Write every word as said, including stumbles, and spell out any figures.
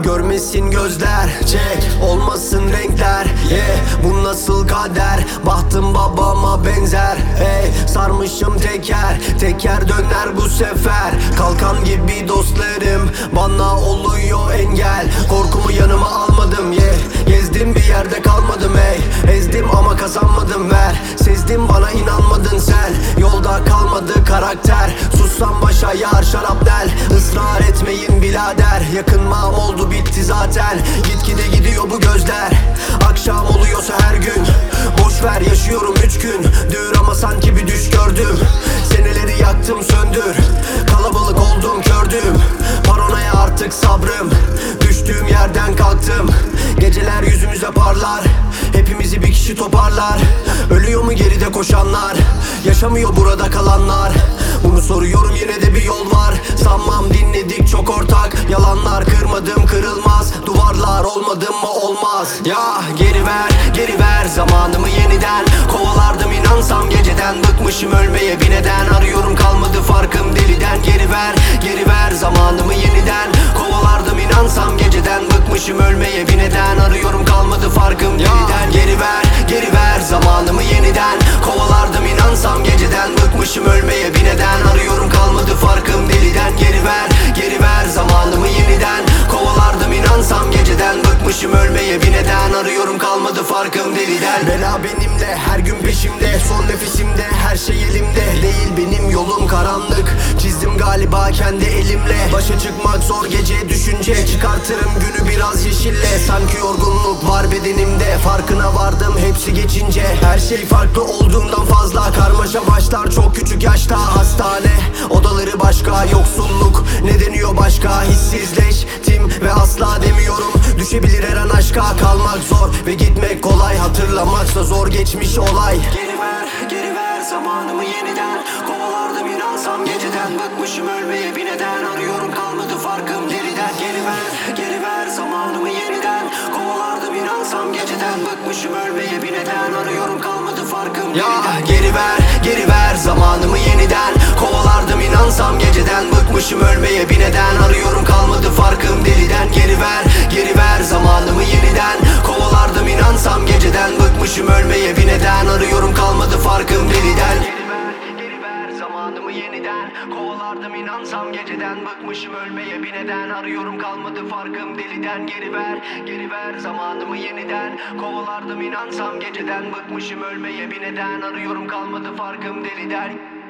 görmesin gözler. Çek olmasın renkler. Yeah, bu nasıl kader, bahtım babama benzer. Hey, sarmışım teker, teker döner bu sefer. Kalkan gibi dostlarım bana oluyor engel. Korkumu yanıma almadım, yeah. Gezdim bir yerde kalmadım, hey. Ezdim ama kazanmadım, ver. Sezdim bana inanmadın sen. Yolda kalmadı karakter. Sussam başa yar şarapnel. Israr etmeyin birader. Yakınmam oldu bitti zaten. Gitgide gidiyor bu gözler. Akşam oluyorsa her gün. Boş ver yaşıyorum üç gün. Dür ama sanki bir düş gördüm. Seneleri yaktım söndür. Kalabalık oldum kördüm. Paranoya artık sabrım. Düştüğüm yerden kalktım. Geceler yüzümüze parlar. Hepimizi bir kişi toparlar. Ölüyor mu geride koşanlar? Yaşamıyor burada kalanlar. Bunu soruyorum, yine de bir yol var. Sanmam dinledik çok ortak. Yalanlar kırmadım kırılmaz. Duvarlar olmadım mı olmaz. Ya geri ver geri ver zamanımı yeniden. Kovalardım inansam geceden. Bıkmışım ölmeye bir neden. Arıyorum kalmadı farkım deliden. Geri ver geri ver zamanımı yeniden. Kovalardım inansam geceden. Bıkmışım ölmeye bir neden. Arıyorum kalmadı farkım deliden. Geri ver geri ver zamanımı yeniden. Kovalardım inansam geceden. Bıkmışım ölmeye bir neden. Arıyorum kalmadı farkım deliden. Geri ver geri ver zamanımı yeniden. Kovalardım inansam geceden. Bıkmışım ölmeye bir neden. Arıyorum kalmadı farkım deliden. Bela benimle her gün peşimde. Son nefesimde her şey elimde. Değil benim yolum karanlık. Çizdim galiba kendi elimle. Başa çıkmak zor gece düşünce. Çıkartırım günü biraz yeşille. Sanki yorgunluk var bedenimde. Farkına vardım hepsi geçince. Her şey farklı olduğundan fazla. Karmaşa başlar çok küçük yaşta. Hastane odaları başka. Yoksulluk ne deniyor başka. Hissizleştim ve asla demiyorum. Düşebilir her an aşka. Kalmak zor ve gitmek kolay. Hatırlamaksa zor geçmiş olay. Geri ver geri ver zamanımı yeniden. Kovalardım inansam geceden. Bıkmışım ölmeye bir neden. Arıyorum kalmadı farkım deliden. Geri ver geri ver zamanımı yeniden. Kovalardım inansam geceden. Bıkmışım ölmeye bir neden. Arıyorum kalmadı farkım deliden. Ya geri ver geri ver zamanımı yeniden. Kovalardım inansam geceden. Bıkmışım ölmeye bir neden. Arıyorum kalmadı farkım deliden. Geri ver geri ver zamanımı yeniden. Kovalardım inansam geceden. Bıkmışım ölmeye bir neden. Arıyorum kalmadı farkım deliden. Geri ver geri ver zamanımı yeniden. Kovalardım inansam geceden. Bıkmışım ölmeye bir neden. Arıyorum kalmadı farkım deliden. Geri ver geri ver zamanımı yeniden. Kovalardım inansam geceden. Bıkmışım ölmeye bir neden. Arıyorum kalmadı farkım deliden.